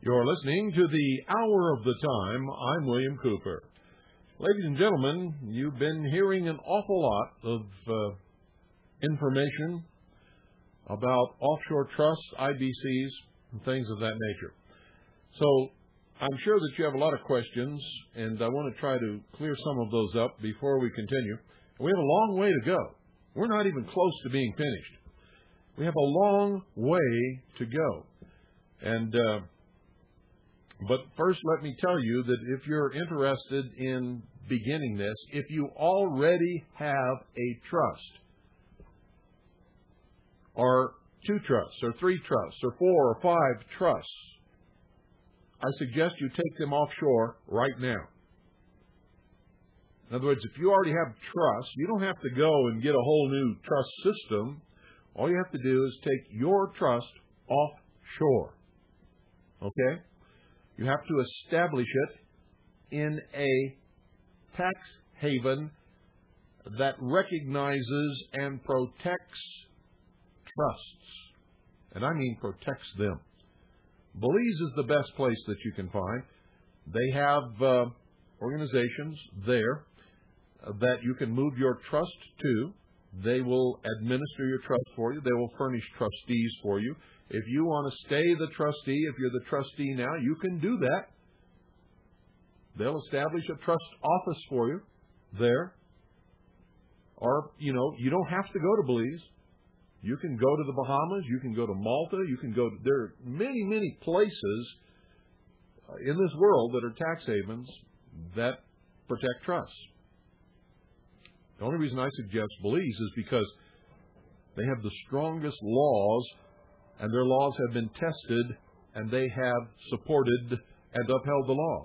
You're listening to the Hour of the Time. I'm William Cooper. Ladies and gentlemen, you've been hearing an awful lot of information about offshore trusts, IBCs, and things of that nature. So I'm sure that you have a lot of questions, and I want to try to clear some of those up before we continue. We have a long way to go. We're not even close to being finished. We have a long way to go. But first, let me tell you that if you're interested in beginning this, if you already have a trust, or 2 trusts, or 3 trusts, or 4 or 5 trusts, I suggest you take them offshore right now. In other words, if you already have trusts, you don't have to go and get a whole new trust system. All you have to do is take your trust offshore. Okay? You have to establish it in a tax haven that recognizes and protects trusts. And I mean protects them. Belize is the best place that you can find. They have organizations there that you can move your trust to. They will administer your trust for you. They will furnish trustees for you. If you want to stay the trustee, if you're the trustee now, you can do that. They'll establish a trust office for you there. Or, you don't have to go to Belize. You can go to the Bahamas. You can go to Malta. You can go to, there are many, many places in this world that are tax havens that protect trusts. The only reason I suggest Belize is because they have the strongest laws, and their laws have been tested, and they have supported and upheld the laws.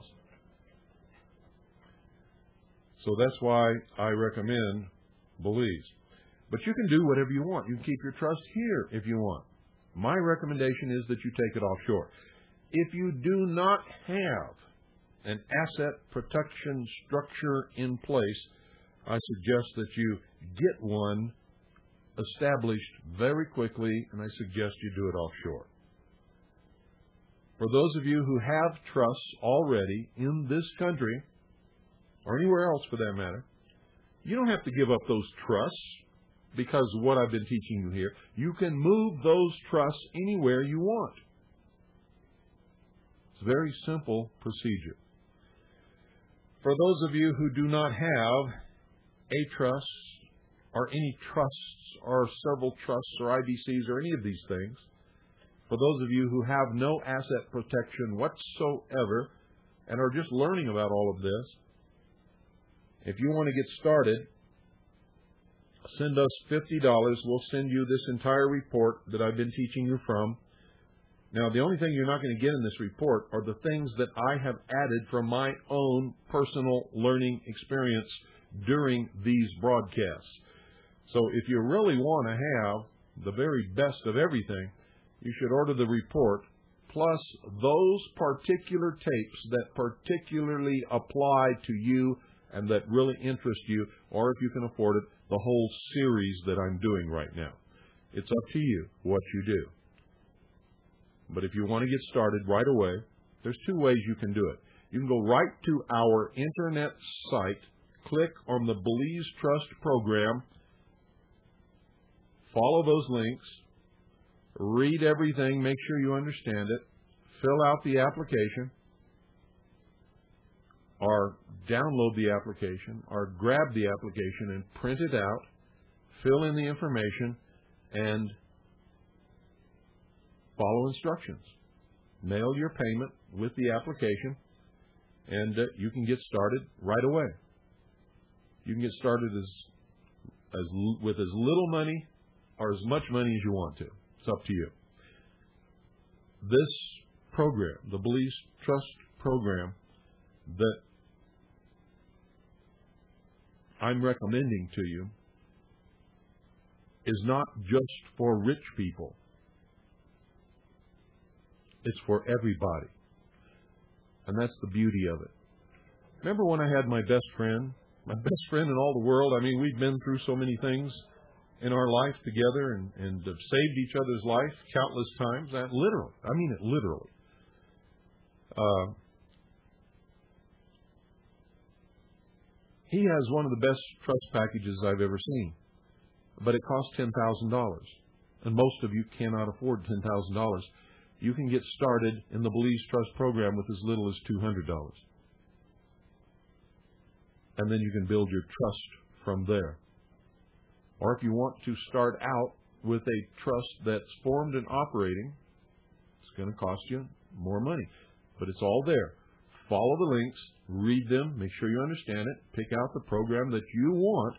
So that's why I recommend Belize. But you can do whatever you want. You can keep your trust here if you want. My recommendation is that you take it offshore. If you do not have an asset protection structure in place, I suggest that you get one established very quickly, and I suggest you do it offshore. For those of you who have trusts already in this country, or anywhere else for that matter, you don't have to give up those trusts because of what I've been teaching you here. You can move those trusts anywhere you want. It's a very simple procedure. For those of you who do not have a trust, or any trusts, or several trusts, or IBCs, or any of these things, for those of you who have no asset protection whatsoever and are just learning about all of this, if you want to get started, send us $50. We'll send you this entire report that I've been teaching you from. Now, the only thing you're not going to get in this report are the things that I have added from my own personal learning experience during these broadcasts. So if you really want to have the very best of everything, you should order the report, plus those particular tapes that particularly apply to you and that really interest you, or if you can afford it, the whole series that I'm doing right now. It's up to you what you do. But if you want to get started right away, there's 2 ways you can do it. You can go right to our internet site, click on the Belize Trust program, follow those links, read everything, make sure you understand it, fill out the application, or download the application, or grab the application and print it out, fill in the information, and follow instructions. Mail your payment with the application, and you can get started right away. You can get started with as little money or as much money as you want to. It's up to you. This program, the Belize Trust program, that I'm recommending to you is not just for rich people. It's for everybody. And that's the beauty of it. Remember when I had my best friend in all the world? I mean, we've been through so many things in our life together and have saved each other's life countless times. Literally. I mean it literally. He has one of the best trust packages I've ever seen, but it costs $10,000, and most of you cannot afford $10,000. You can get started in the Belize Trust program with as little as $200, and then you can build your trust from there. Or if you want to start out with a trust that's formed and operating, it's going to cost you more money, but it's all there. Follow the links, read them, make sure you understand it, pick out the program that you want,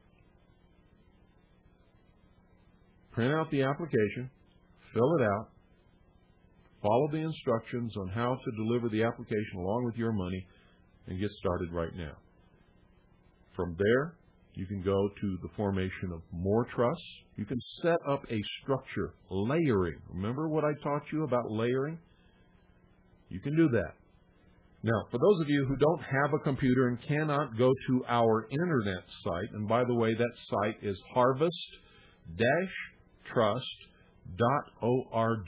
print out the application, fill it out, follow the instructions on how to deliver the application along with your money, and get started right now. From there, you can go to the formation of more trusts. You can set up a structure, layering. Remember what I taught you about layering? You can do that. Now, for those of you who don't have a computer and cannot go to our internet site, and by the way, that site is harvest-trust.org.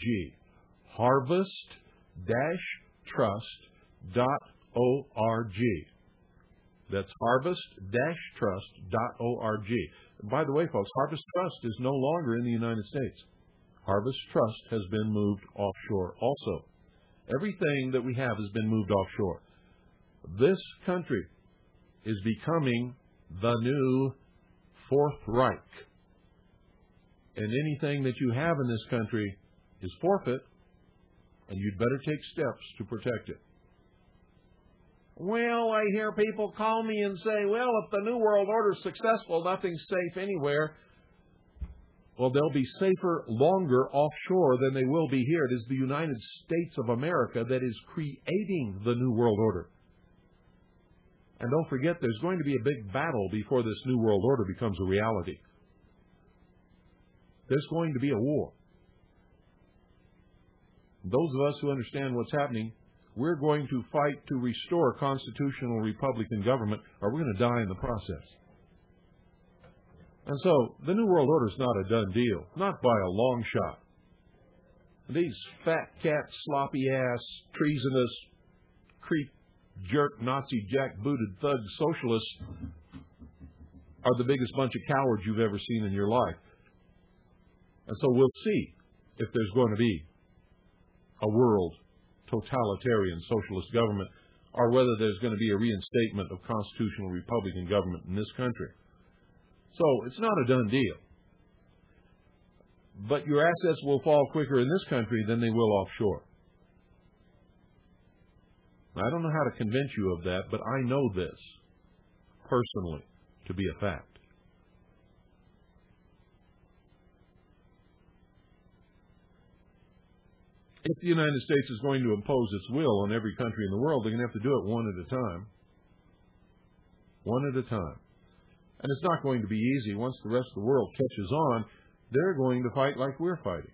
Harvest-trust.org. That's harvest-trust.org. And by the way, folks, Harvest Trust is no longer in the United States. Harvest Trust has been moved offshore also. Everything that we have has been moved offshore. This country is becoming the new Fourth Reich. And anything that you have in this country is forfeit, and you'd better take steps to protect it. Well, I hear people call me and say, well, if the New World Order is successful, nothing's safe anywhere. Well, they'll be safer longer offshore than they will be here. It is the United States of America that is creating the New World Order. And don't forget, there's going to be a big battle before this New World Order becomes a reality. There's going to be a war. Those of us who understand what's happening, we're going to fight to restore constitutional Republican government, or we're going to die in the process. And so, the New World Order is not a done deal, not by a long shot. These fat cat, sloppy-ass, treasonous, creep, jerk, Nazi, jack-booted, thug socialists are the biggest bunch of cowards you've ever seen in your life. And so we'll see if there's going to be a world totalitarian socialist government, or whether there's going to be a reinstatement of constitutional Republican government in this country. So it's not a done deal. But your assets will fall quicker in this country than they will offshore. Now, I don't know how to convince you of that, but I know this personally to be a fact. If the United States is going to impose its will on every country in the world, they're going to have to do it one at a time. One at a time. And it's not going to be easy. Once the rest of the world catches on, they're going to fight like we're fighting.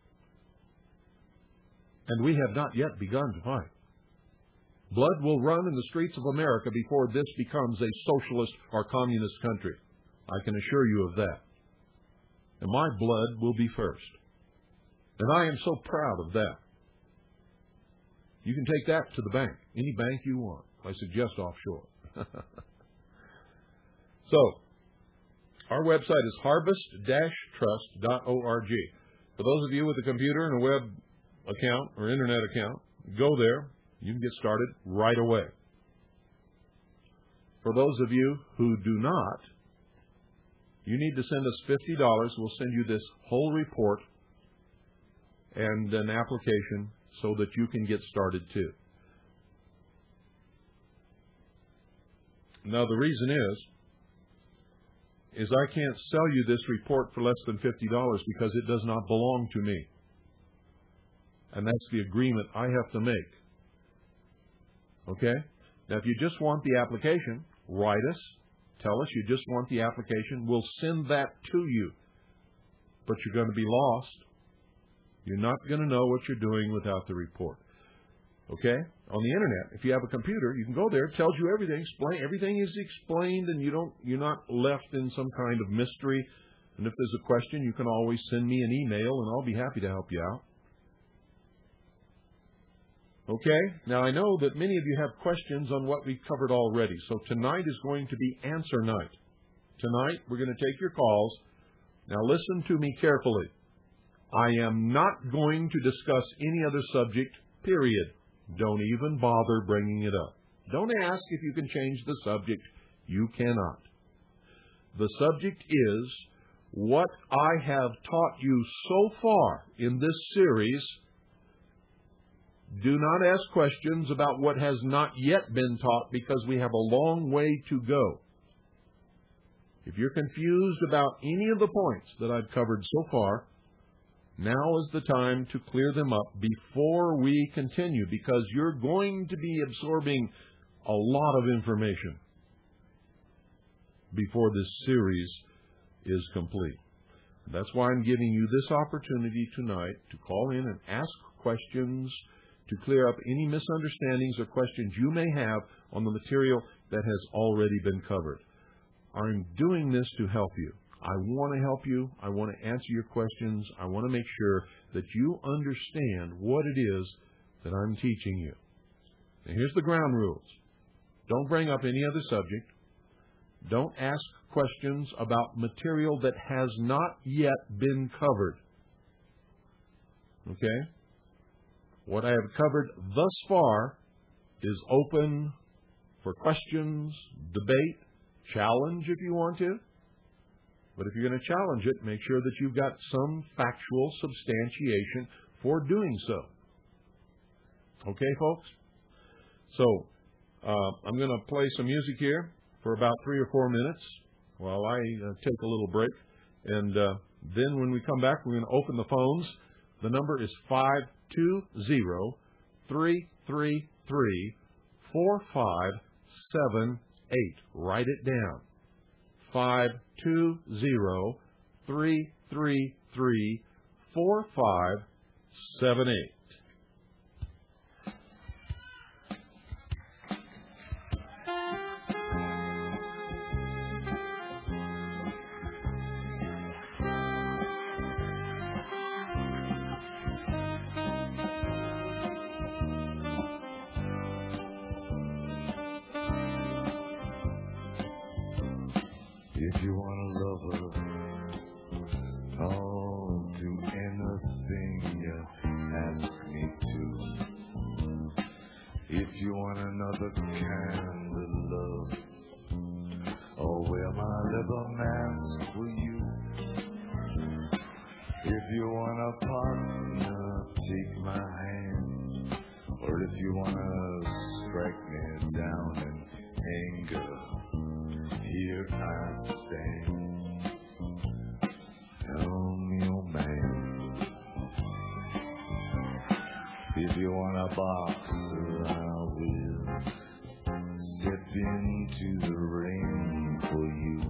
And we have not yet begun to fight. Blood will run in the streets of America before this becomes a socialist or communist country. I can assure you of that. And my blood will be first. And I am so proud of that. You can take that to the bank, any bank you want. I suggest offshore. So, our website is harvest-trust.org. For those of you with a computer and a web account or internet account, go there. You can get started right away. For those of you who do not, you need to send us $50. We'll send you this whole report and an application so that you can get started too. Now, the reason is I can't sell you this report for less than $50 because it does not belong to me. And that's the agreement I have to make. Okay? Now, if you just want the application, write us. Tell us you just want the application. We'll send that to you. But you're going to be lost. You're not going to know what you're doing without the report. Okay? On the internet, if you have a computer, you can go there. It tells you everything. Everything is explained, and you're not left in some kind of mystery. And if there's a question, you can always send me an email, and I'll be happy to help you out. Okay? Now, I know that many of you have questions on what we've covered already, so tonight is going to be answer night. Tonight, we're going to take your calls. Now, listen to me carefully. I am not going to discuss any other subject, period. Don't even bother bringing it up. Don't ask if you can change the subject. You cannot. The subject is what I have taught you so far in this series. Do not ask questions about what has not yet been taught, because we have a long way to go. If you're confused about any of the points that I've covered so far, now is the time to clear them up before we continue, because you're going to be absorbing a lot of information before this series is complete. That's why I'm giving you this opportunity tonight to call in and ask questions to clear up any misunderstandings or questions you may have on the material that has already been covered. I'm doing this to help you. I want to help you. I want to answer your questions. I want to make sure that you understand what it is that I'm teaching you. Now, here's the ground rules. Don't bring up any other subject. Don't ask questions about material that has not yet been covered. Okay? What I have covered thus far is open for questions, debate, challenge if you want to. But if you're going to challenge it, make sure that you've got some factual substantiation for doing so. Okay, folks? So, I'm going to play some music here for about 3 or 4 minutes while I take a little break. And then when we come back, we're going to open the phones. The number is 520-333-4578. Write it down. 520-333-4578. If you want a lover, I'll do anything you ask me to. If you want another kind of love, I'll wear my leather mask for you. If you want a partner, take my hand. Or if you want to strike me down in anger, here I stand. Tell me, oh man, if you want a boxer, I will step into the ring for you.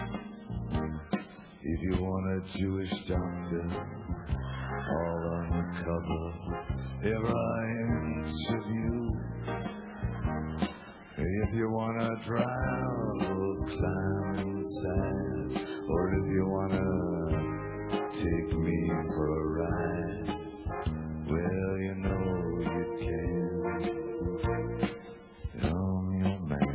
If you want a Jewish doctor, all uncover every inch of you. If you want to travel, climb inside, or if you want to take me for a ride, well, you know you can. I'm your man.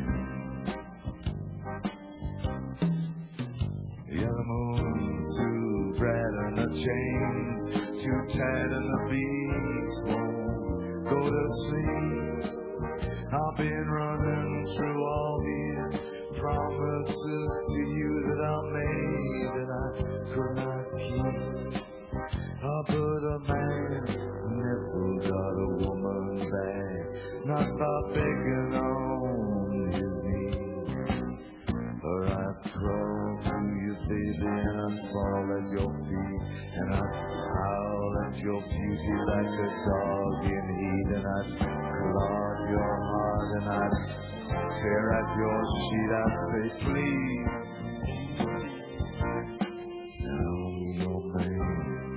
Yeah, the moon's too bright and the chains too tight and the beast won't go to sleep. I've been running through all these promises to you that I made that I could not keep. I put a man never got a woman back, not by begging on his knees. For I'd crawl to you, baby, and I'd fall at your feet, and I'd howl at your beauty like a dog in heat, and I'd clog your heart, and I'd tear at your sheet. I'd say, please, now your man.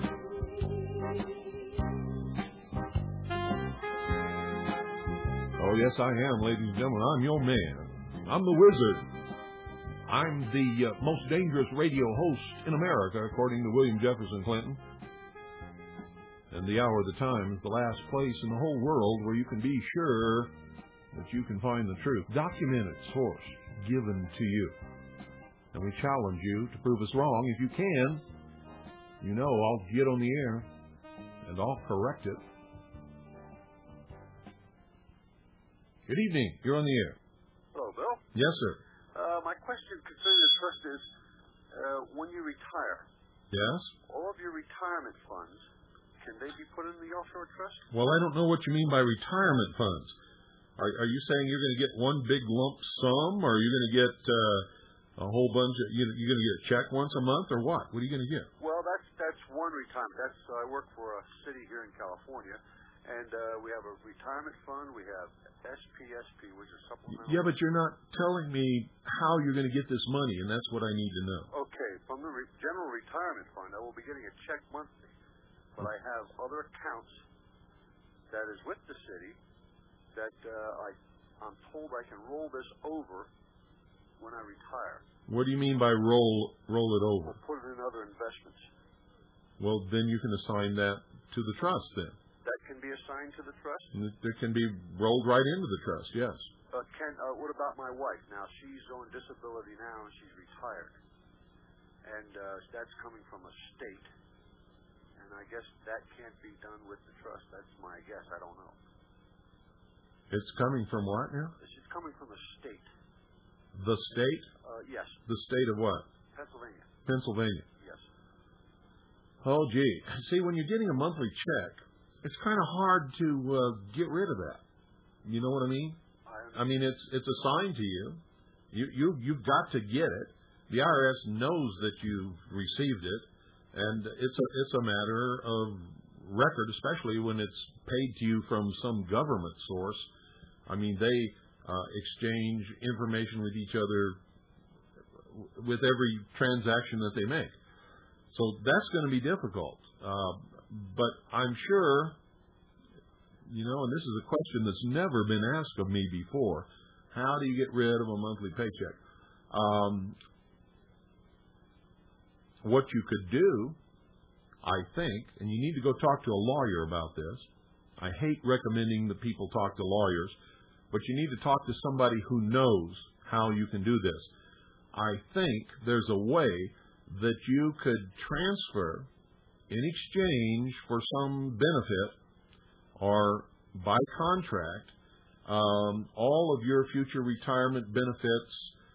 Oh, yes, I am, ladies and gentlemen. I'm your man. I'm the wizard. I'm the most dangerous radio host in America, according to William Jefferson Clinton. And the hour of the time is the last place in the whole world where you can be sure that you can find the truth. Documented, sourced, given to you. And we challenge you to prove us wrong. If you can, you know I'll get on the air and I'll correct it. Good evening. You're on the air. Hello, Bill. Yes, sir. My question concerning the trust is, when you retire, Yes? all of your retirement funds, can they be put in the offshore trust? Well, I don't know what you mean by retirement funds. Are you saying you're going to get one big lump sum, or are you going to get a whole bunch of, you're going to get a check once a month, or what? What are you going to get? Well, that's one retirement. I work for a city here in California, and we have a retirement fund. We have SPSP, which is supplemental. Yeah, but you're not telling me how you're going to get this money, and that's what I need to know. Okay, from the general retirement fund, I will be getting a check monthly, but I have other accounts that is with the city that I'm told I can roll this over when I retire. What do you mean by roll it over? Or put it in other investments. Well, then you can assign that to the trust then. That can be assigned to the trust? It can be rolled right into the trust, yes. What about my wife? Now, she's on disability now and she's retired. And that's coming from a state. And I guess that can't be done with the trust. That's my guess. I don't know. It's coming from what now? It's coming from a state. The state? Yes. The state of what? Pennsylvania. Pennsylvania. Yes. Oh, gee. See, when you're getting a monthly check, it's kind of hard to get rid of that. You know what I mean? I mean, it's assigned to you. You've got to get it. The IRS knows that you've received it, and it's a matter of record, especially when it's paid to you from some government source. I mean, they exchange information with each other with every transaction that they make. So that's going to be difficult. But I'm sure, you know, and this is a question that's never been asked of me before, how do you get rid of a monthly paycheck? What you could do, I think, and you need to go talk to a lawyer about this. I hate recommending that people talk to lawyers, but you need to talk to somebody who knows how you can do this. I think there's a way that you could transfer in exchange for some benefit or by contract all of your future retirement benefits,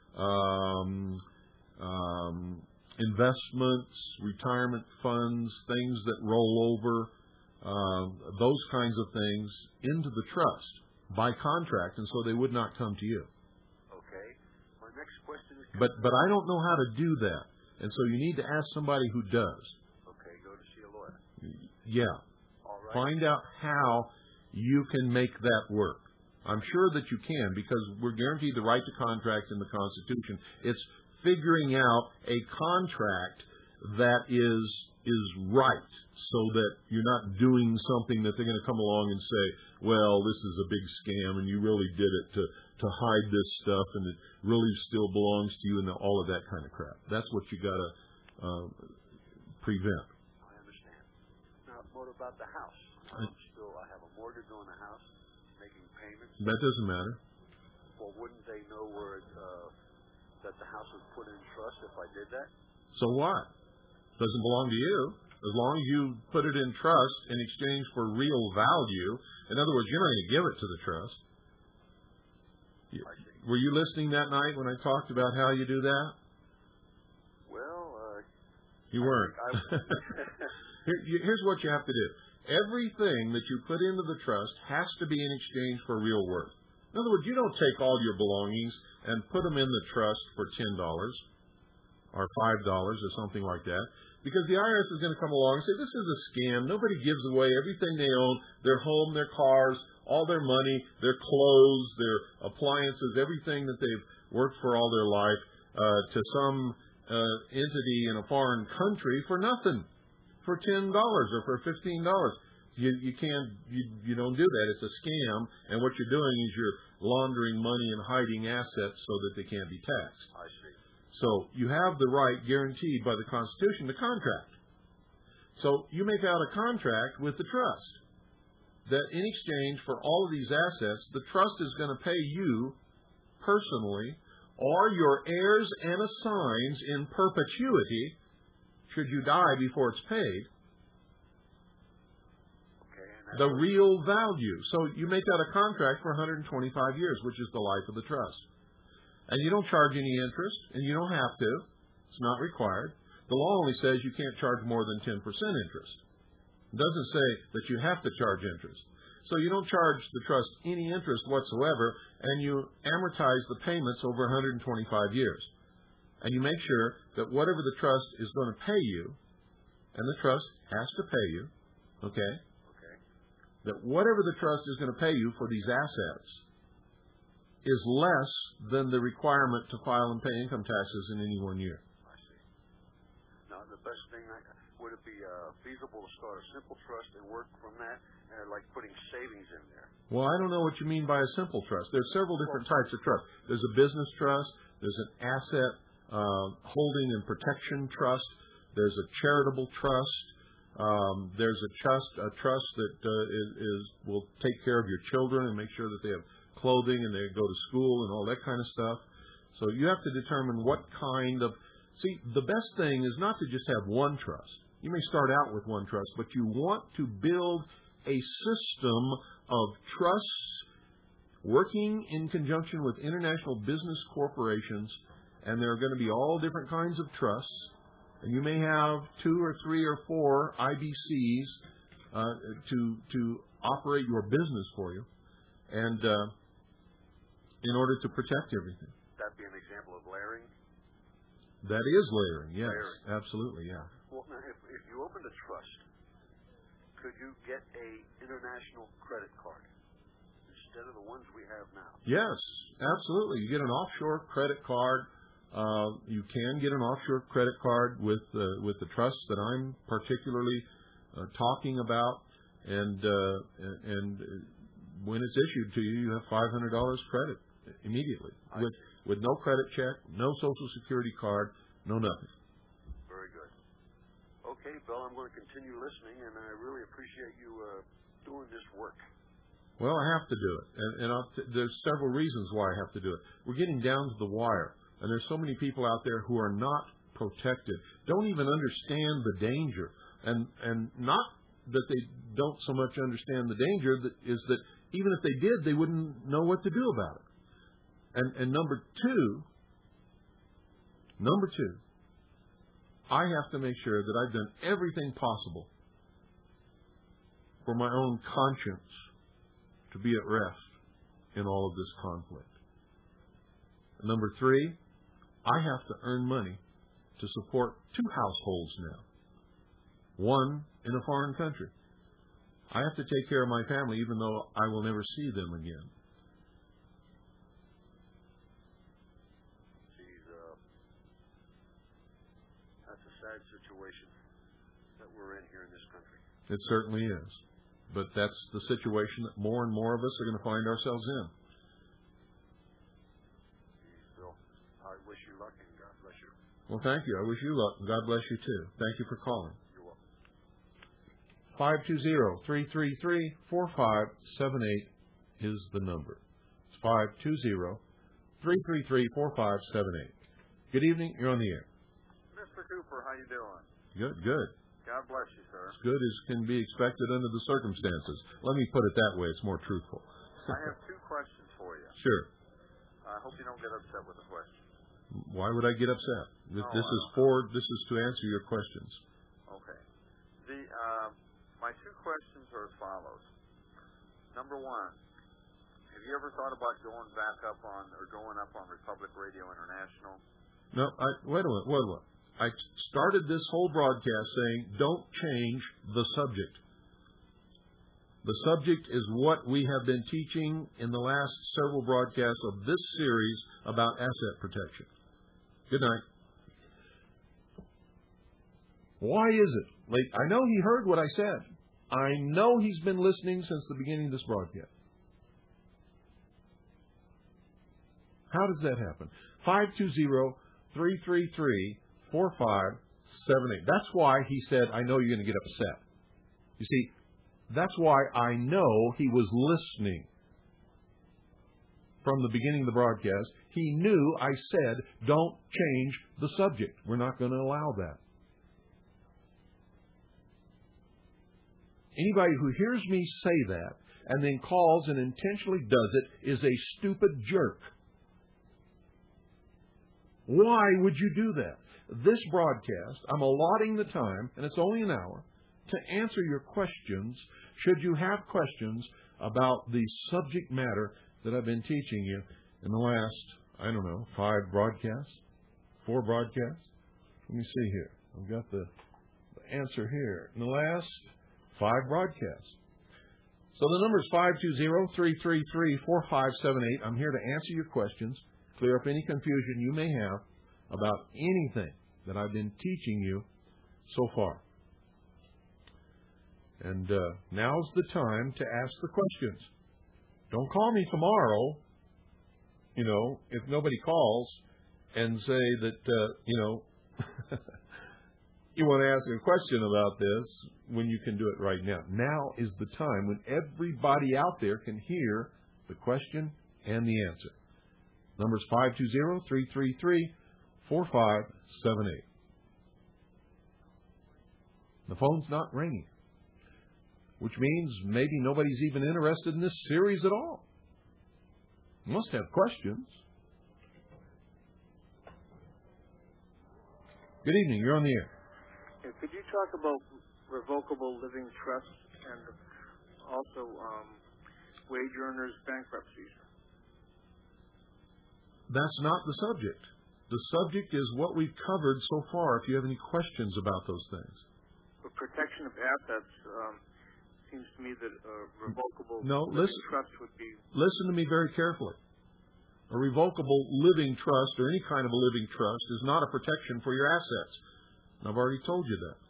investments, retirement funds, things that roll over, those kinds of things into the trust by contract, and so they would not come to you. Okay. My next question is... But I don't know how to do that, and so you need to ask somebody who does. Okay, go to see a lawyer. Yeah. All right. Find out how you can make that work. I'm sure that you can, because we're guaranteed the right to contract in the Constitution. It's figuring out a contract that is right, so that you're not doing something that they're going to come along and say, well, this is a big scam and you really did it to hide this stuff and it really still belongs to you, and all of that kind of crap. That's what you got to prevent. I understand. Now, what about the house? I have a mortgage on the house, making payments. That doesn't matter. Well, wouldn't they know where that the house was put in trust if I did that? So what? Doesn't belong to you. As long as you put it in trust in exchange for real value. In other words, you're not going to give it to the trust. Were you listening that night when I talked about how you do that? Well, you weren't. Here's what you have to do. Everything that you put into the trust has to be in exchange for real worth. In other words, you don't take all your belongings and put them in the trust for $10 or $5 or something like that, because the IRS is going to come along and say, this is a scam. Nobody gives away everything they own, their home, their cars, all their money, their clothes, their appliances, everything that they've worked for all their life to some entity in a foreign country for nothing, for $10 or for $15. You don't do that. It's a scam, and what you're doing is you're laundering money and hiding assets so that they can't be taxed. I see. So you have the right guaranteed by the Constitution to contract. So you make out a contract with the trust that in exchange for all of these assets, the trust is going to pay you personally or your heirs and assigns in perpetuity should you die before it's paid. The real value. So you make out a contract for 125 years, which is the life of the trust. And you don't charge any interest, and you don't have to. It's not required. The law only says you can't charge more than 10% interest. It doesn't say that you have to charge interest. So you don't charge the trust any interest whatsoever, and you amortize the payments over 125 years. And you make sure that whatever the trust is going to pay you, and the trust has to pay you, okay? That whatever the trust is going to pay you for these assets is less than the requirement to file and pay income taxes in any 1 year. I see. Now, the best thing, would it be feasible to start a simple trust and work from that, like putting savings in there? Well, I don't know what you mean by a simple trust. There's several different types of trust. There's a business trust. There's an asset holding and protection trust. There's a charitable trust. There's a trust that will take care of your children and make sure that they have clothing and they go to school and all that kind of stuff. So you have to determine what kind of... See, the best thing is not to just have one trust. You may start out with one trust, but you want to build a system of trusts working in conjunction with international business corporations, and there are going to be all different kinds of trusts. And you may have 2 or 3 or 4 IBCs to operate your business for you, and in order to protect everything. That be an example of layering? That is layering, yes. Layering. Absolutely, yeah. Well, now, if you opened a trust, could you get a international credit card instead of the ones we have now? Yes, absolutely. You get an offshore credit card. You can get an offshore credit card with the trust that I'm particularly talking about, and when it's issued to you, you have $500 credit immediately with no credit check, no Social Security card, no nothing. Very good. Okay, Bill, I'm going to continue listening, and I really appreciate you doing this work. Well, I have to do it, and there's several reasons why I have to do it. We're getting down to the wire. And there's so many people out there who are not protected, don't even understand the danger. And not that they don't so much understand the danger, is that even if they did, they wouldn't know what to do about it. And number two, I have to make sure that I've done everything possible for my own conscience to be at rest in all of this conflict. And number 3, I have to earn money to support 2 households now. One in a foreign country. I have to take care of my family even though I will never see them again. Geez, that's a sad situation that we're in here in this country. It certainly is. But that's the situation that more and more of us are going to find ourselves in. I wish you luck and God bless you. Well, thank you. I wish you luck and God bless you too. Thank you for calling. You're welcome. 520-333-4578 is the number. It's 520-333-4578. Good evening. You're on the air. Mr. Cooper, how you doing? Good, good. God bless you, sir. As good as can be expected under the circumstances. Let me put it that way. It's more truthful. I have 2 questions for you. Sure. I hope you don't get upset with the questions. Why would I get upset? This is to answer your questions. Okay. My 2 questions are as follows. Number 1, have you ever thought about going up on Republic Radio International? No, wait a minute. I started this whole broadcast saying, don't change the subject. The subject is what we have been teaching in the last several broadcasts of this series about asset protection. Good night. Why is it? I know he heard what I said. I know he's been listening since the beginning of this broadcast. How does that happen? 520-333-4578. That's why he said, I know you're going to get upset. You see, that's why I know he was listening from the beginning of the broadcast. He knew I said, don't change the subject. We're not going to allow that. Anybody who hears me say that and then calls and intentionally does it is a stupid jerk. Why would you do that? This broadcast, I'm allotting the time, and it's only an hour, to answer your questions, should you have questions about the subject matter that I've been teaching you in the last, 5 broadcasts? 4 broadcasts? Let me see here. I've got the answer here. In the last 5 broadcasts. So the number is 520-333-4578. I'm here to answer your questions, clear up any confusion you may have about anything that I've been teaching you so far. And now's the time to ask the questions. Don't call me tomorrow, if nobody calls and say that, you want to ask a question about this when you can do it right now. Now is the time when everybody out there can hear the question and the answer. Number is 520-333-4578. The phone's not ringing, which means maybe nobody's even interested in this series at all. You must have questions. Good evening. You're on the air. Could you talk about revocable living trusts and also wage earners' bankruptcies? That's not the subject. The subject is what we've covered so far, if you have any questions about those things. For protection of assets, seems to me that a revocable living trust would be... Listen to me very carefully. A revocable living trust or any kind of a living trust is not a protection for your assets. And I've already told you that.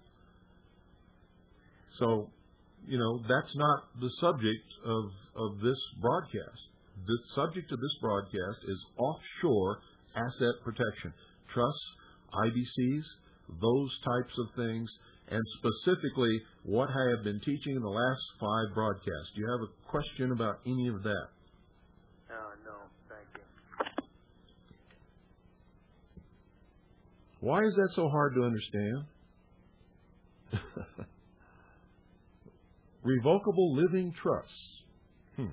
So, that's not the subject of this broadcast. The subject of this broadcast is offshore asset protection. Trusts, IBCs, those types of things, and specifically what I have been teaching in the last 5 broadcasts. Do you have a question about any of that? No, thank you. Why is that so hard to understand? Revocable living trusts.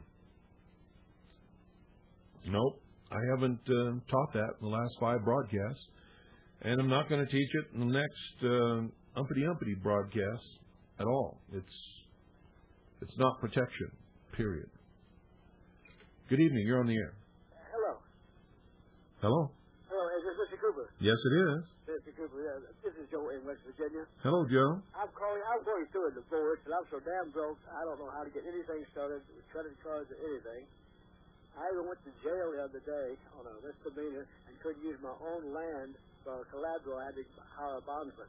Nope, I haven't taught that in the last 5 broadcasts, and I'm not going to teach it in the next umpity broadcast at all. It's not protection, period. Good evening. You're on the air. Hello. Hello. Hello. Is this Mr. Cooper? Yes, it is. Mr. Cooper, this is Joe in West Virginia. Hello, Joe. I'm going through a divorce, and I'm so damn broke, I don't know how to get anything started with credit cards or anything. I even went to jail the other day on a misdemeanor and couldn't use my own land for collateral. I had to hire a bondsman.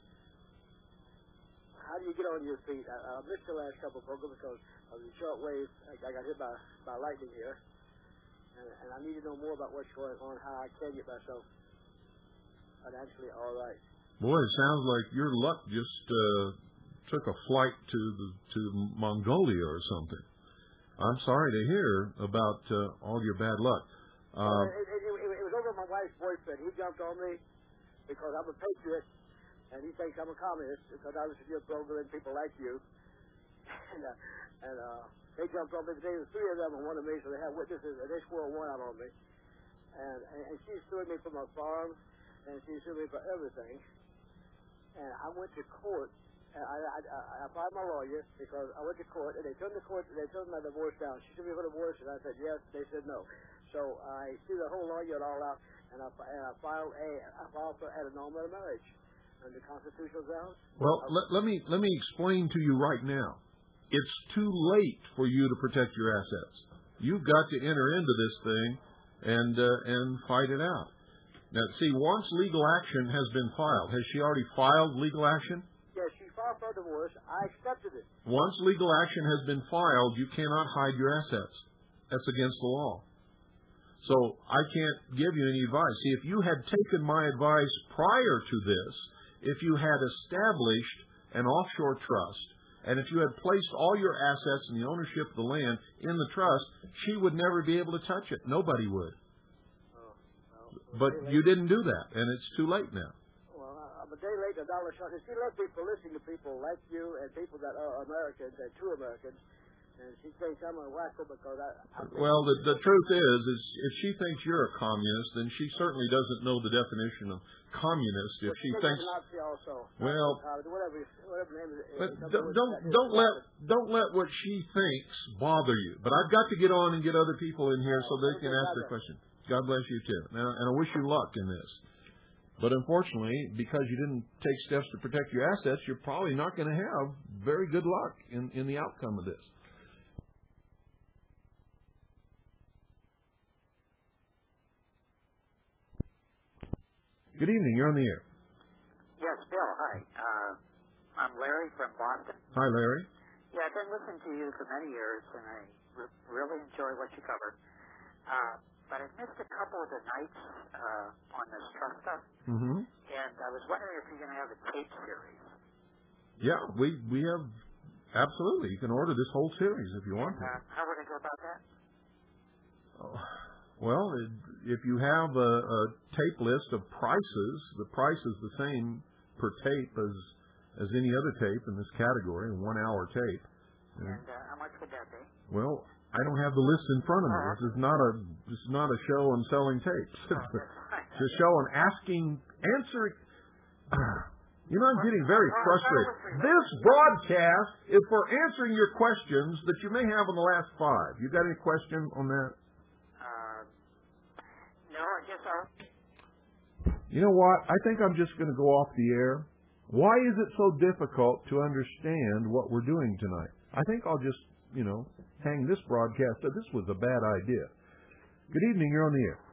How do you get on your feet? I missed the last couple of programs because of the short wave. I got hit by lightning here. And I need to know more about what's going on, how I can get myself financially all right. Boy, it sounds like your luck just took a flight to Mongolia or something. I'm sorry to hear about all your bad luck. It was over my wife's boyfriend. He jumped on me because I'm a patriot, and he thinks I'm a communist because I listen to your program and people like you. And they jumped on me. There were 3 of them and one of me, so they have witnesses, and they swore a warrant out on me. And she sued me for my farm, and she sued me for everything. And I went to court. And I applied my lawyer because I went to court, and they turned my divorce down. She sued me for divorce, and I said yes. They said no. So I threw the whole lawyer all out, and I filed for an annulment of marriage under constitutional grounds. Well, let me explain to you right now. It's too late for you to protect your assets. You've got to enter into this thing and fight it out. Now, see, once legal action has been filed, has she already filed legal action? Yes, she filed for divorce. I accepted it. Once legal action has been filed, you cannot hide your assets. That's against the law. So I can't give you any advice. See, if you had taken my advice prior to this if you had established an offshore trust, and if you had placed all your assets and the ownership of the land in the trust, she would never be able to touch it. Nobody would. But you didn't do that, and it's too late now. Well, I'm a day late, $1 short. She let people listen to people like you and people that are Americans and true Americans. And she thinks I'm a wacko because Well, the truth is if she thinks you're a communist, then she certainly doesn't know the definition of communist. If she thinks, Nazi also, well, whatever name it is. But don't let what she thinks bother you. But I've got to get on and get other people in here so they can ask their question. God bless you too, and I wish you luck in this. But unfortunately, because you didn't take steps to protect your assets, you're probably not going to have very good luck in the outcome of this. Good evening. You're on the air. Yes, Bill. Hi. I'm Larry from Boston. Hi, Larry. Yeah, I've been listening to you for many years, and I really enjoy what you cover. But I've missed a couple of the nights on this trust stuff. Mm-hmm. And I was wondering if you're going to have a tape series. Yeah, we have, absolutely. You can order this whole series if you want to. How would I go about that? Well, if you have a tape list of prices, the price is the same per tape as any other tape in this category, a 1-hour tape. And how much would that be? Well, I don't have the list in front of me. This is not a show on selling tapes. It's a show on answering. You know, I'm getting very frustrated. This broadcast is for answering your questions that you may have on the last 5. You got any question on that? No, I guess I'll... You know what? I think I'm just going to go off the air. Why is it so difficult to understand what we're doing tonight? I think I'll just, hang this broadcast up. This was a bad idea. Good evening. You're on the air.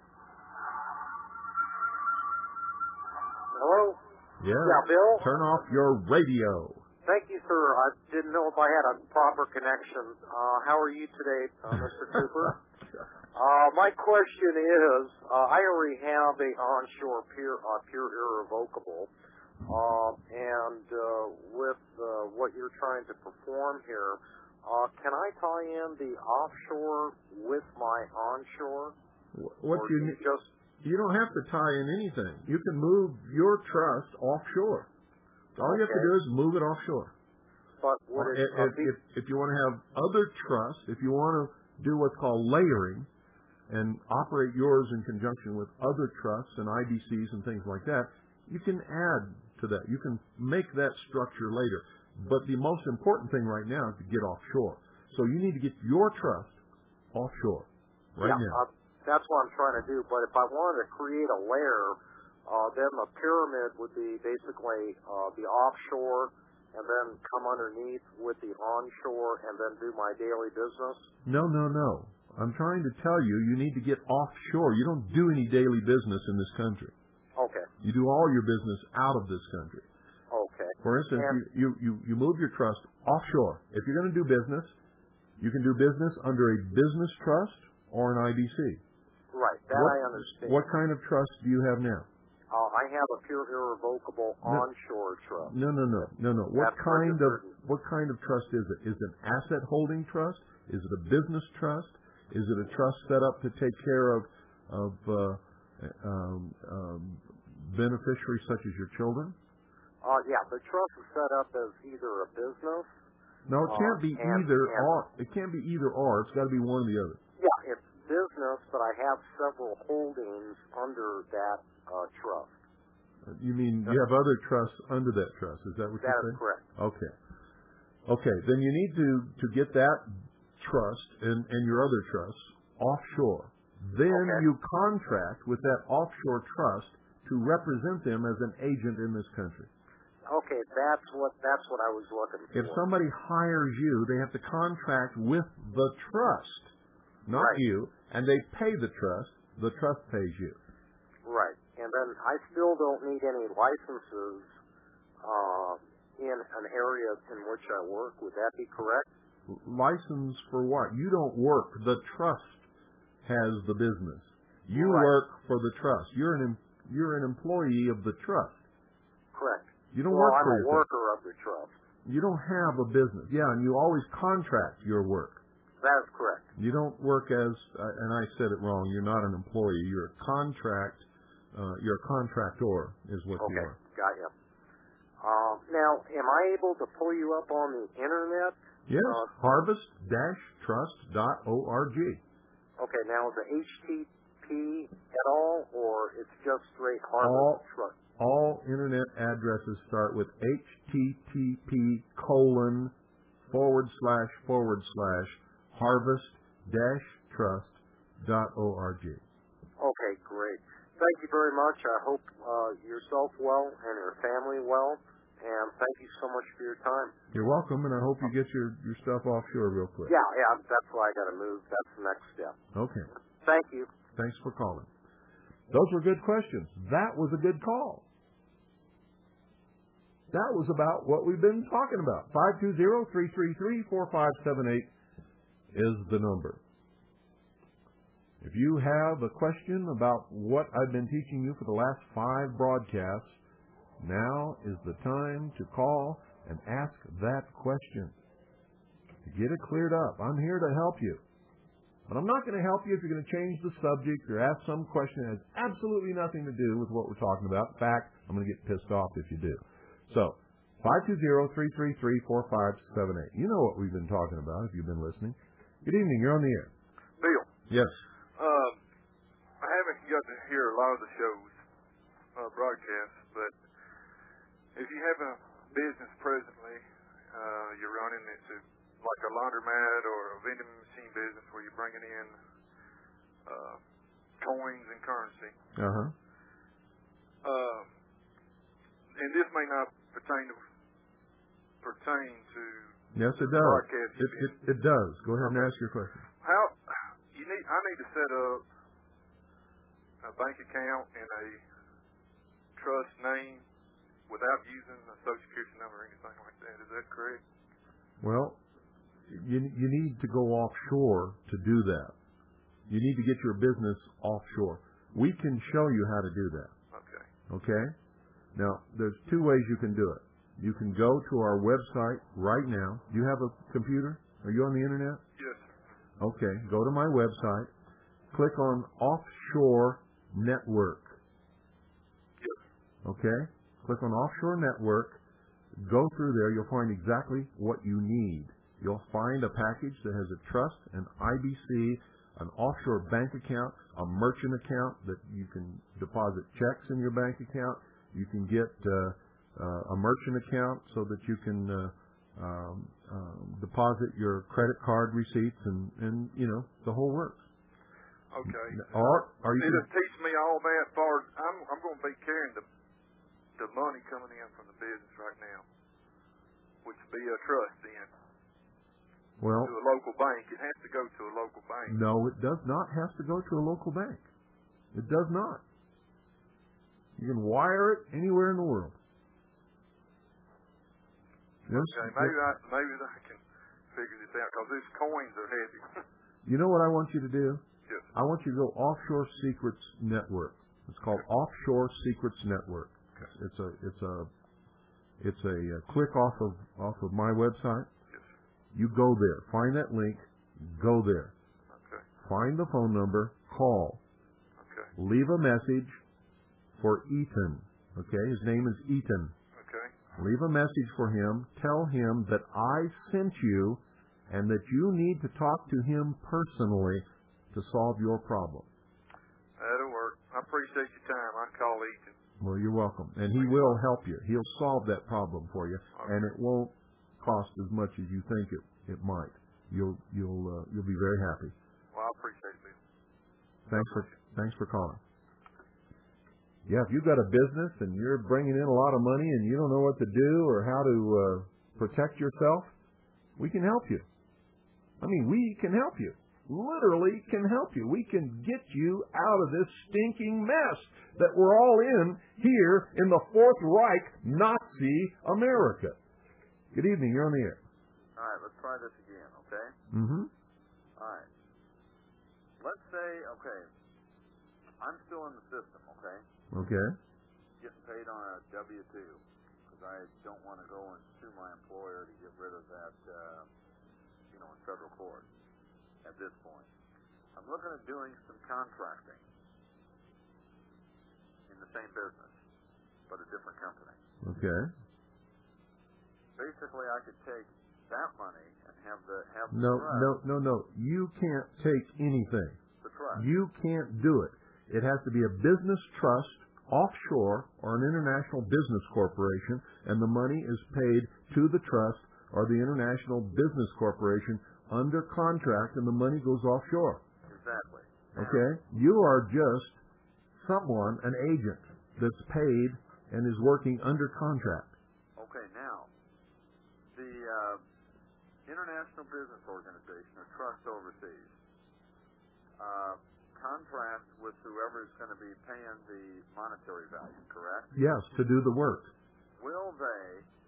Hello? Yeah, Bill? Turn off your radio. Thank you, sir. I didn't know if I had a proper connection. How are you today, Mr. Cooper? My question is, I already have a onshore pure irrevocable, and with what you're trying to perform here, can I tie in the offshore with my onshore? You don't have to tie in anything. You can move your trust offshore. All you have to do is move it offshore. But if you want to have other trusts, if you want to do what's called layering and operate yours in conjunction with other trusts and IBCs and things like that, you can add to that. You can make that structure later. But the most important thing right now is to get offshore. So you need to get your trust offshore now. That's what I'm trying to do. But if I wanted to create a layer, then the pyramid would be basically the offshore and then come underneath with the onshore and then do my daily business? No. I'm trying to tell you, you need to get offshore. You don't do any daily business in this country. Okay. You do all your business out of this country. Okay. For instance, you move your trust offshore. If you're going to do business, you can do business under a business trust or an IBC. Right. I understand. What kind of trust do you have now? I have a pure irrevocable onshore trust. No. What kind of trust is it? Is it an asset holding trust? Is it a business trust? Is it a trust set up to take care of beneficiaries such as your children? The trust is set up as either a business. No, it can't be either or. It can't be either or. It's got to be one or the other. Yeah, it's business, but I have several holdings under that trust. You mean you have other trusts under that trust? Is that what you're saying? That is correct. Okay. Then you need to get that trust and your other trusts offshore. Then you contract with that offshore trust to represent them as an agent in this country. Okay, that's what I was looking for. If somebody hires you, they have to contract with the trust, not you, and they pay the trust. The trust pays you. Right. And then I still don't need any licenses in an area in which I work. Would that be correct? License for what? You don't work. The trust has the business. You work for the trust. You're an employee of the trust. Correct. You don't well, work I'm for a yourself. worker of the trust. You don't have a business. Yeah, and you always contract your work. That is correct. You don't work as, and I said it wrong, you're not an employee. You're a contractor is what you are. Okay, got you. Now, am I able to pull you up on the internet? Yes, harvest-trust.org. Okay, now is it HTTP at all, or it's just straight Harvest Trust? All internet addresses start with http://harvest-trust.org. Okay, great. Thank you very much. I hope yourself well and your family well, and thank you so much for your time. You're welcome, and I hope you get your stuff offshore real quick. Yeah, that's why I got to move. That's the next step. Okay. Thank you. Thanks for calling. Those were good questions. That was a good call. That was about what we've been talking about. 520-333-4578 is the number. If you have a question about what I've been teaching you for the last 5 broadcasts, now is the time to call and ask that question. Get it cleared up. I'm here to help you. But I'm not going to help you if you're going to change the subject or ask some question that has absolutely nothing to do with what we're talking about. In fact, I'm going to get pissed off if you do. So, 520-333-4578. You know what we've been talking about if you've been listening. Good evening. You're on the air. Bill. Yes. I haven't got to hear a lot of the shows, broadcasts, but if you have a business presently, you're running into like a laundromat or a vending machine business where you're bringing in coins and currency. And this may not pertain to yes, it does. broadcast. It does. Go ahead and ask your question. I need to set up a bank account in a trust name without using a Social Security number or anything like that. Is that correct? Well, you need to go offshore to do that. You need to get your business offshore. We can show you how to do that. Okay. Okay? Now, there's 2 ways you can do it. You can go to our website right now. Do you have a computer? Are you on the internet? Yes, sir. Okay. Go to my website. Click on Offshore Network. Yes. Okay? Click on Offshore Network. Go through there. You'll find exactly what you need. You'll find a package that has a trust, an IBC, an offshore bank account, a merchant account that you can deposit checks in your bank account. You can get a merchant account so that you can deposit your credit card receipts and you know, the whole works. Okay. Or are you It'll teach me all that far. I'm going to be carrying the money coming in from the business right now, which would be a trust then. Well, to a local bank. It has to go to a local bank. No, it does not have to go to a local bank. It does not. You can wire it anywhere in the world. Okay, maybe I can figure this out because these coins are heavy. You know what I want you to do? Yes. I want you to go Offshore Secrets Network. It's called Offshore Secrets Network. It's a click off of my website. Yes. You go there. Find that link. Go there. Okay. Find the phone number. Call. Okay. Leave a message for Eaton. Okay, his name is Eaton. Okay. Leave a message for him. Tell him that I sent you and that you need to talk to him personally to solve your problem. That'll work. I appreciate your time. I call Eaton. Well, you're welcome. And he will help you. He'll solve that problem for you, Okay. and it won't cost as much as you think it might. You'll be very happy. Well, I appreciate it, Bill. Thanks for calling. Yeah, if you've got a business and you're bringing in a lot of money and you don't know what to do or how to protect yourself, we can help you. I mean, we can help you. Literally can help you. We can get you out of this stinking mess that we're all in here in the Fourth Reich Nazi America. Good evening. You're on the air. All right, let's try this again, okay? Mm-hmm. All right. Let's say, okay, I'm still in the system, okay? Okay. Getting paid on a W-2 because because I don't want to go and sue my employer to get rid of that, in federal court at this point. I'm looking at doing some contracting in the same business, but a different company. Okay. Basically, I could take that money and have the No. You can't take anything. The trust. You can't do it. It has to be a business trust, offshore, or an international business corporation, and the money is paid to the trust or the international business corporation under contract, and the money goes offshore. Exactly. Okay? You are just someone, an agent, that's paid and is working under contract. Okay, now, the International Business Organization, or trust overseas, contracts with whoever is going to be paying the monetary value, correct? Yes, to do the work. Will they,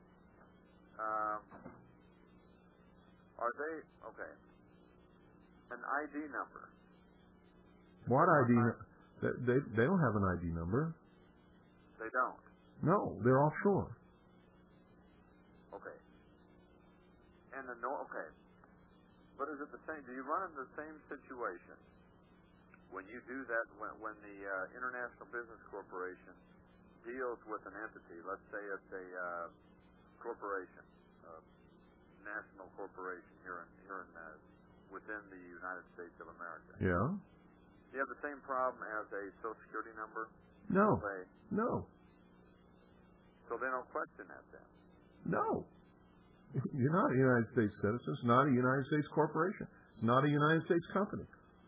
okay, an ID number? What ID? They don't have an ID number. They don't? No, they're offshore. Okay. And okay. But is it the same? Do you run into the same situation when you do that, when the International Business Corporation deals with an entity? Let's say it's a corporation, a national corporation here in within the United States of America. Yeah. Do you have the same problem as a Social Security number? No. No. So they don't question that then? No. You're not a United States citizen. It's not a United States corporation. It's not a United States company.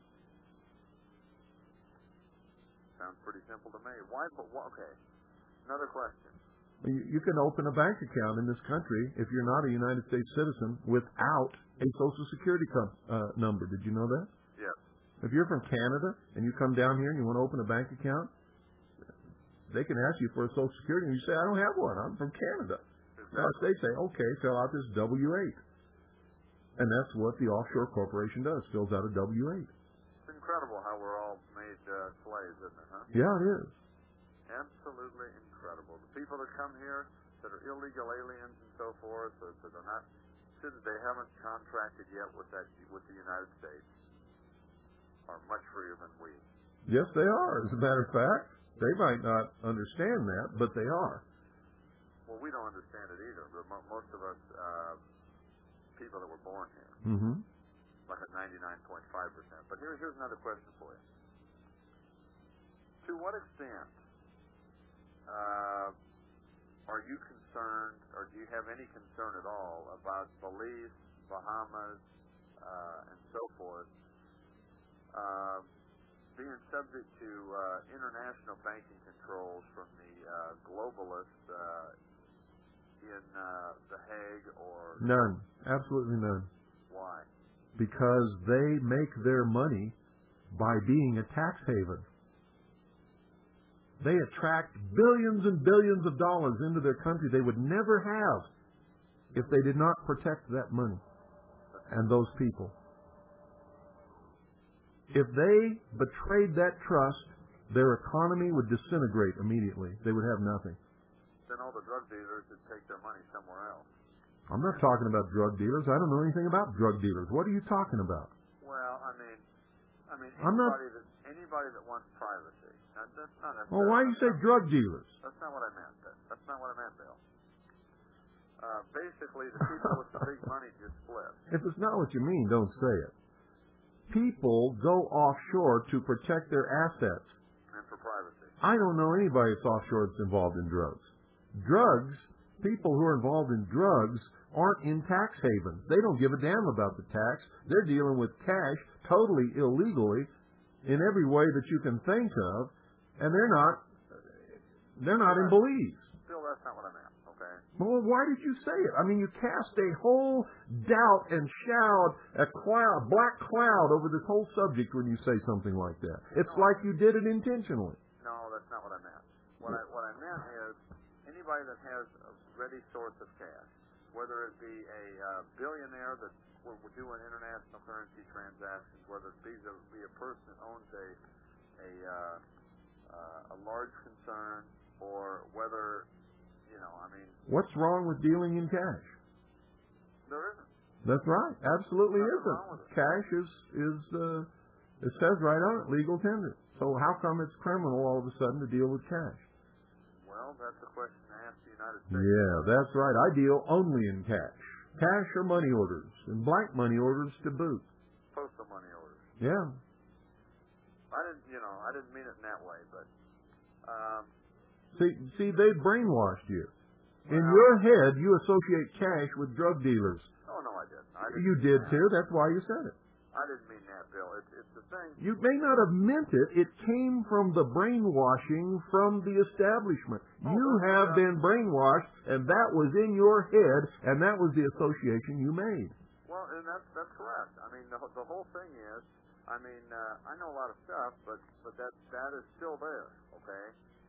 Sounds pretty simple to me. Why? Okay. Another question. You can open a bank account in this country if you're not a United States citizen without a Social Security number. Did you know that? Yes. If you're from Canada and you come down here and you want to open a bank account, they can ask you for a Social Security and you say, I don't have one. I'm from Canada. Now, if they say, okay, fill out this W-8. And that's what the offshore corporation does, fills out a W-8. It's incredible how we're all made slaves, isn't it, huh? Yeah, it is. Absolutely incredible. The people that come here that are illegal aliens and so forth, that are not, they haven't contracted yet with the United States, are much freer than we. Yes, they are. As a matter of fact, they might not understand that, but they are. Well, we don't understand it either. But most of us, people that were born here, like at 99.5%. But here's another question for you. To what extent are you concerned, or do you have any concern at all about Belize, Bahamas, and so forth, being subject to international banking controls from the globalists in The Hague or... None. Absolutely none. Why? Because they make their money by being a tax haven. They attract billions and billions of dollars into their country they would never have if they did not protect that money and those people. If they betrayed that trust, their economy would disintegrate immediately. They would have nothing. Then all the drug dealers would take their money somewhere else. I'm not talking about drug dealers. I don't know anything about drug dealers. What are you talking about? Well, I mean, anybody that wants privacy. That's not necessarily. Well, why do you say drug dealers? That's not what I meant. That's not what I meant, Bill. Basically, the people with the big money just split. If it's not what you mean, don't say it. People go offshore to protect their assets. And for privacy. I don't know anybody that's offshore that's involved in drugs. Drugs, people who are involved in drugs aren't in tax havens. They don't give a damn about the tax. They're dealing with cash totally illegally in every way that you can think of, and they're not in Belize. Bill, that's not what I meant, okay? Well, why did you say it? I mean, you cast a whole doubt and a black cloud over this whole subject when you say something like that. It's like you did it intentionally. No, that's not what I meant. What I meant is anybody that has a ready source of cash, whether it be a billionaire that we're doing international currency transactions, whether it be a person that owns a large concern, or whether What's wrong with dealing in cash? There isn't. That's right. Absolutely Nothing isn't. wrong with it. Cash is it says right on it, legal tender. So how come it's criminal all of a sudden to deal with cash? Well, that's a question to ask the United States. Yeah, that's right. I deal only in cash. Cash or money orders, and blank money orders to boot. Postal money orders. Yeah. I didn't mean it in that way, but See, they brainwashed you. In your head, you associate cash with drug dealers. oh no, I didn't. You did too. That's why you said it. I didn't mean that, Bill. It's the thing. You may not have meant it. It came from the brainwashing from the establishment. You have been brainwashed, and that was in your head, and that was the association you made. Well, and that's correct. I mean, the whole thing is, I know a lot of stuff, but that is still there. Okay.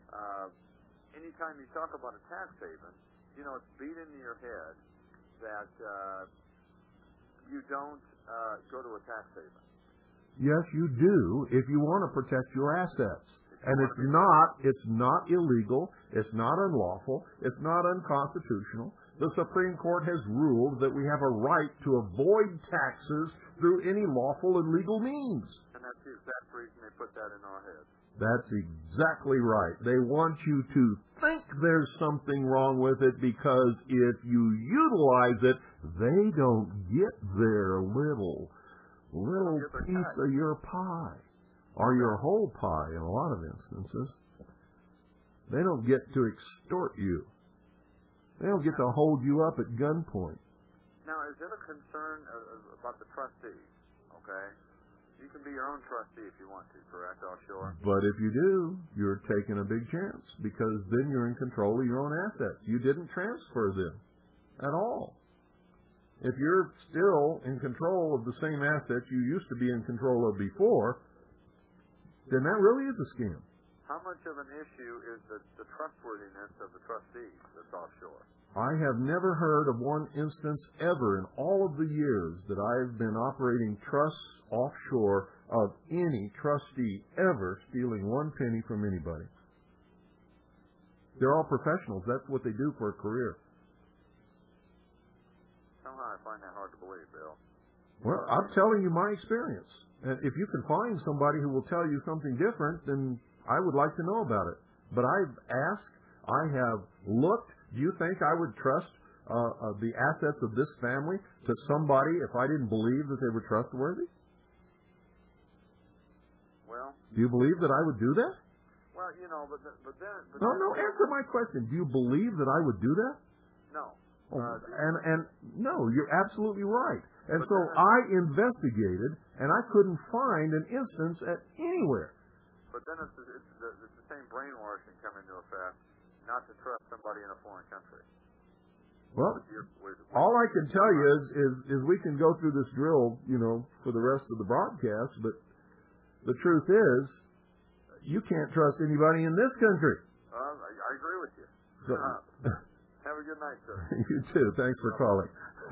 Anytime you talk about a tax haven, it's beat into your head that you don't go to a tax haven. Yes, you do if you want to protect your assets. And it's not illegal, it's not unlawful, it's not unconstitutional. The Supreme Court has ruled that we have a right to avoid taxes through any lawful and legal means. And that's the exact reason they put that in our heads. That's exactly right. They want you to think there's something wrong with it because if you utilize it, they don't get their little piece of your pie, or your whole pie in a lot of instances. They don't get to extort you. They don't get to hold you up at gunpoint. Now, is it a concern about the trustees? Okay? You can be your own trustee if you want to, correct, offshore? But if you do, you're taking a big chance because then you're in control of your own assets. You didn't transfer them at all. If you're still in control of the same assets you used to be in control of before, then that really is a scam. How much of an issue is the trustworthiness of the trustees that's offshore? I have never heard of one instance ever in all of the years that I've been operating trusts offshore of any trustee ever stealing one penny from anybody. They're all professionals. That's what they do for a career. Somehow I find that hard to believe, Bill. Well, I'm telling you my experience. And if you can find somebody who will tell you something different, then I would like to know about it. But I've asked, I have looked. Do you think I would trust the assets of this family to somebody if I didn't believe that they were trustworthy? Well, do you believe that I would do that? Well, but then... No, answer my question. Do you believe that I would do that? No. And no, you're absolutely right. And so I investigated, and I couldn't find an instance anywhere. But then it's the same brainwashing coming into effect, not to trust somebody in a foreign country. Well, all I can tell you is we can go through this drill, for the rest of the broadcast, but the truth is, you can't trust anybody in this country. I agree with you. So, have a good night, sir. You too. Thanks for calling.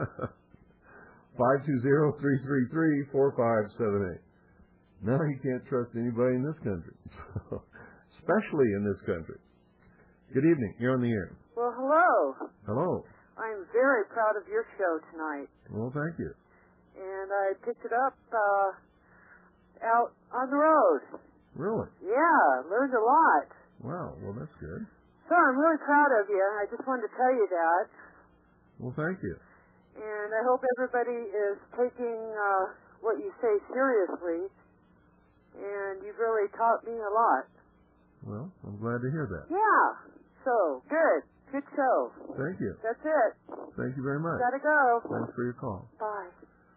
520-333-4578. No, you can't trust anybody in this country, especially in this country. Good evening. You're on the air. Well, hello. Hello. I'm very proud of your show tonight. Well, thank you. And I picked it up out on the road. Really? Yeah, learned a lot. Wow. Well, that's good. So I'm really proud of you. I just wanted to tell you that. Well, thank you. And I hope everybody is taking what you say seriously. And you've really taught me a lot. Well, I'm glad to hear that. Yeah. So, good. Good show. Thank you. That's it. Thank you very much. Gotta go. Thanks for your call. Bye.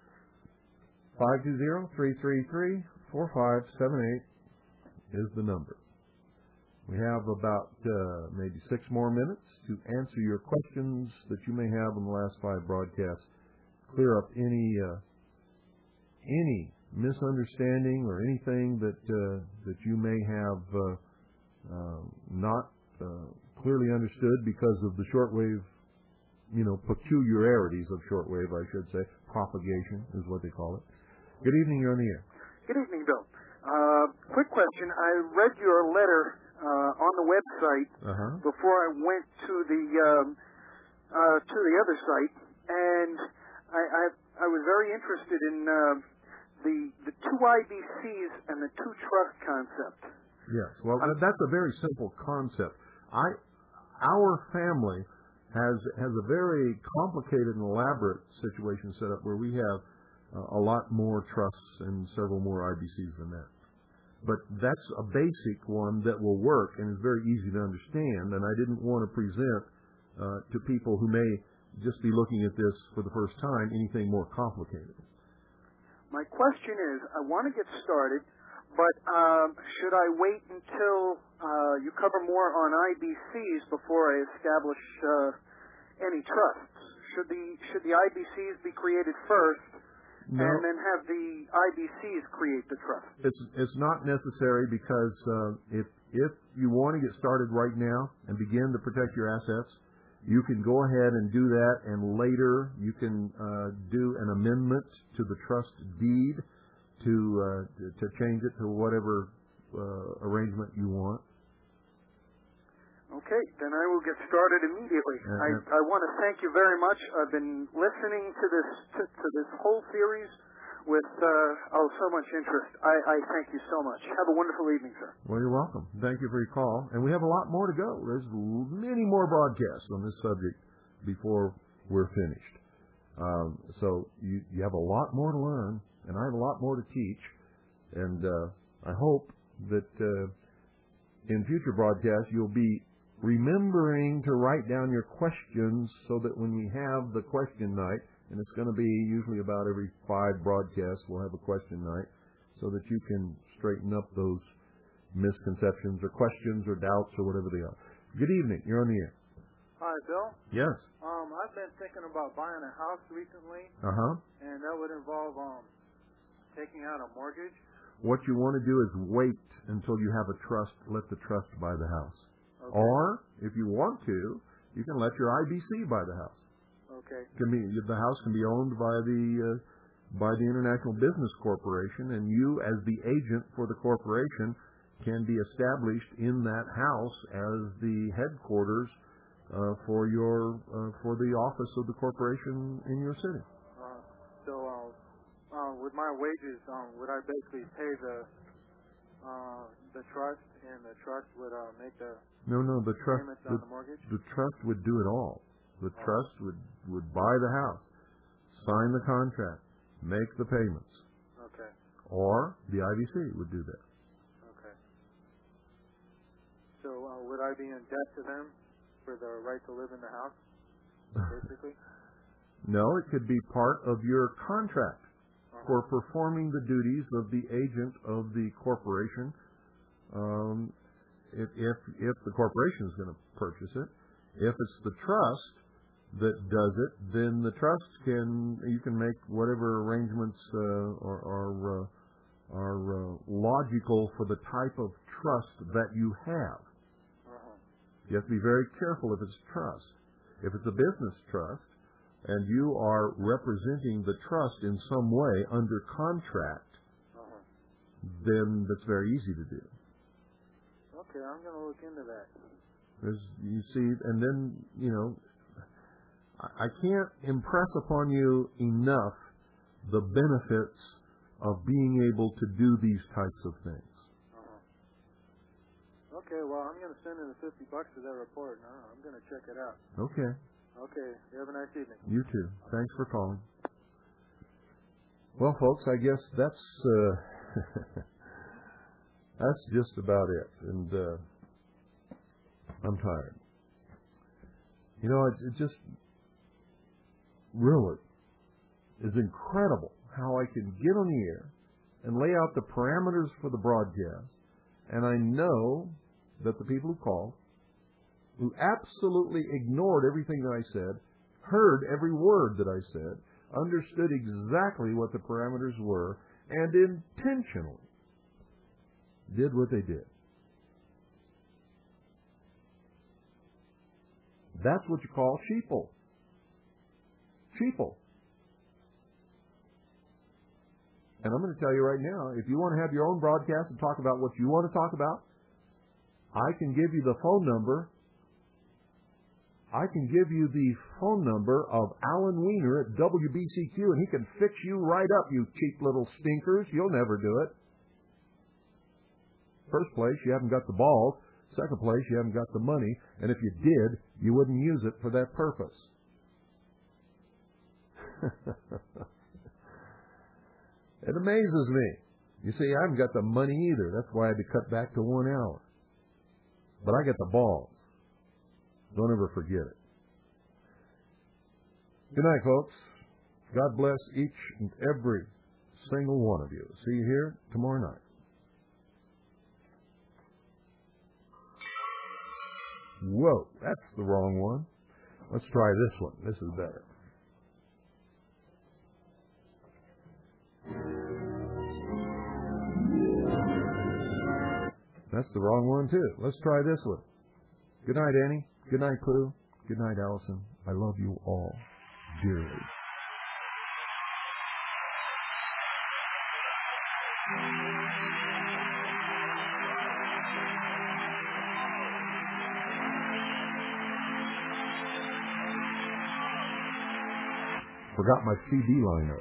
520-333-4578 is the number. We have about maybe 6 more minutes to answer your questions that you may have on the last 5 broadcasts. Clear up any misunderstanding or anything that you may have not clearly understood because of the shortwave, peculiarities of shortwave, I should say. Propagation is what they call it. Good evening, you're on the air. Good evening, Bill. Quick question. I read your letter on the website before I went to the other site, and I was very interested in the two IBCs and the two trust concept. Yes, well, that's a very simple concept. Our family has a very complicated and elaborate situation set up where we have a lot more trusts and several more IBCs than that. But that's a basic one that will work and is very easy to understand, and I didn't want to present to people who may just be looking at this for the first time anything more complicated. My question is, I want to get started, but should I wait until you cover more on IBCs before I establish any trusts? Should the IBCs be created first, no, and then have the IBCs create the trust? It's not necessary, because if you want to get started right now and begin to protect your assets, you can go ahead and do that, and later you can do an amendment to the trust deed to change it to whatever arrangement you want. Okay, then I will get started immediately. I want to thank you very much. I've been listening to this whole series with so much interest. I thank you so much. Have a wonderful evening, sir. Well, you're welcome. Thank you for your call. And we have a lot more to go. There's many more broadcasts on this subject before we're finished. So you have a lot more to learn, and I have a lot more to teach. And I hope that in future broadcasts you'll be remembering to write down your questions so that when we have the question night, and it's going to be usually about every 5 broadcasts, we'll have a question night, so that you can straighten up those misconceptions or questions or doubts or whatever they are. Good evening. You're on the air. Hi, Bill. Yes. I've been thinking about buying a house recently, and that would involve taking out a mortgage. What you want to do is wait until you have a trust. Let the trust buy the house. Okay. Or, if you want to, you can let your IBC buy the house. Okay. The house can be owned by the International Business Corporation, and you, as the agent for the corporation, can be established in that house as the headquarters for the office of the corporation in your city. So, with my wages, would I basically pay the trust, and the trust would make the payments on the mortgage? The trust would do it all. The trust would buy the house, sign the contract, make the payments. Okay. Or the IBC would do that. Okay. So would I be in debt to them for the right to live in the house, basically? No, it could be part of your contract for performing the duties of the agent of the corporation. If the corporation is going to purchase it, if it's the trust that does it, then the trust you can make whatever arrangements are logical for the type of trust that you have. You have to be very careful if it's trust. If it's a business trust and you are representing the trust in some way under contract, then that's very easy to do. Okay, I'm going to look into that. You see, and then, I can't impress upon you enough the benefits of being able to do these types of things. Okay, well, I'm going to send in the $50 for that report. I'm going to check it out. Okay. Okay, you have a nice evening. You too. Thanks for calling. Well, folks, I guess that's that's just about it. And I'm tired. It just really is incredible how I can get on the air and lay out the parameters for the broadcast, and I know that the people who called, who absolutely ignored everything that I said, heard every word that I said, understood exactly what the parameters were, and intentionally did what they did. That's what you call sheeple. Sheeple. And I'm going to tell you right now, if you want to have your own broadcast and talk about what you want to talk about, I can give you the phone number. I can give you the phone number of Alan Weiner at WBCQ, and he can fix you right up, you cheap little stinkers. You'll never do it. First place, you haven't got the balls. Second place, you haven't got the money. And if you did, you wouldn't use it for that purpose. It amazes me. You see, I haven't got the money either. That's why I had to cut back to 1 hour. But I get the balls. Don't ever forget it. Good night, folks. God bless each and every single one of you. See you here tomorrow night. Whoa, that's the wrong one. Let's try this one. This is better. That's the wrong one, too. Let's try this one. Good night, Annie. Good night, Pooh. Good night, Allison. I love you all dearly. Forgot my CD lineup.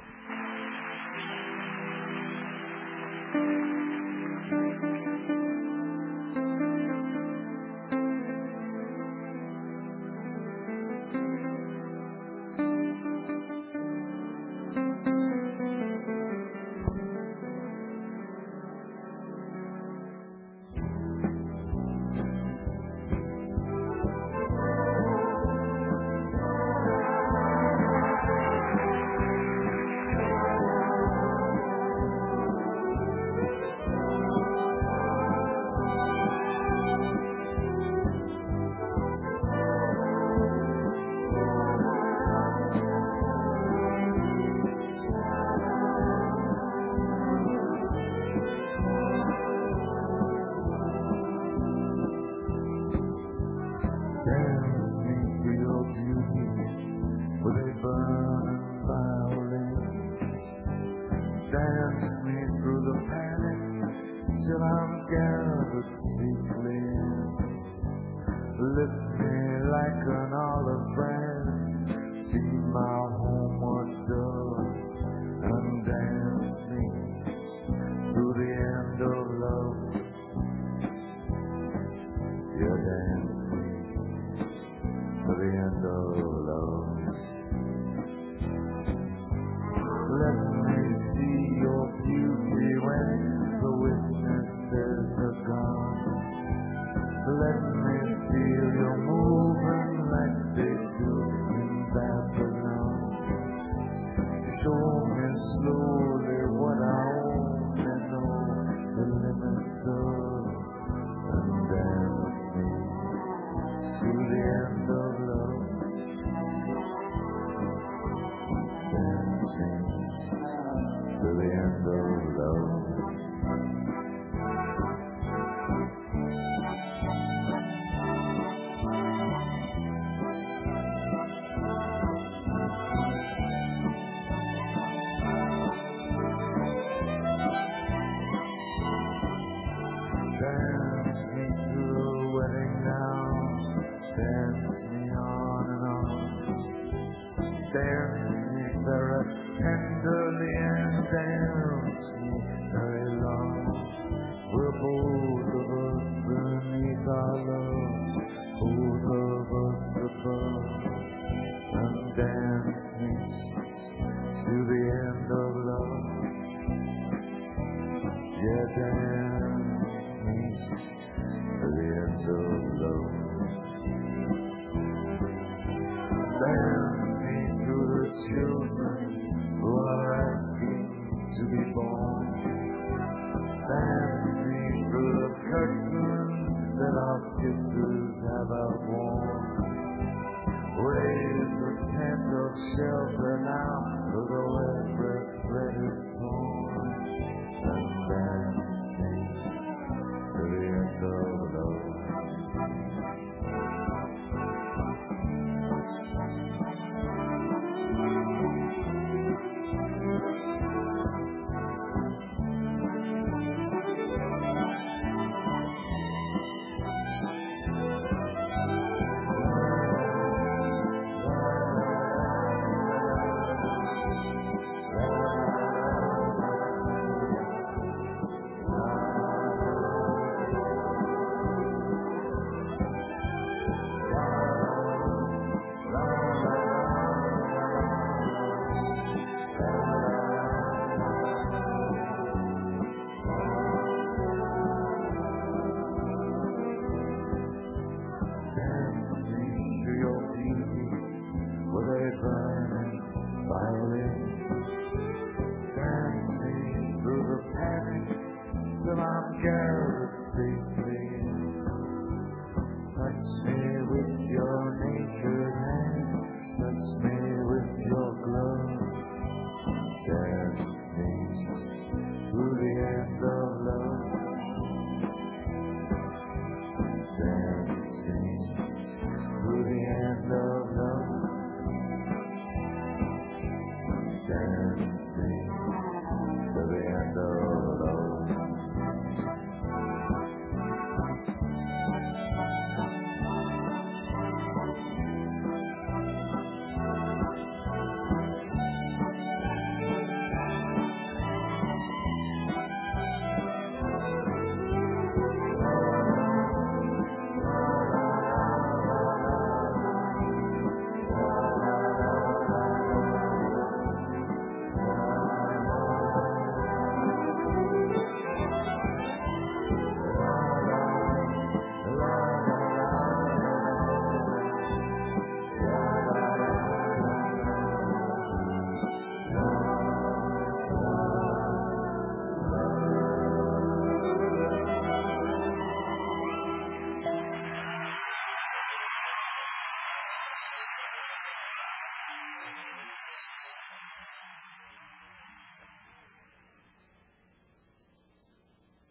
Shelter now, for the wet breath is torn, and then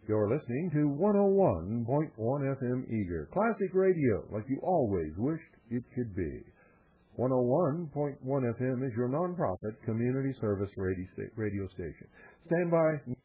You're listening to 101.1 FM Eager. Classic radio, like you always wished it could be. 101.1 FM is your nonprofit community service radio station. Stand by.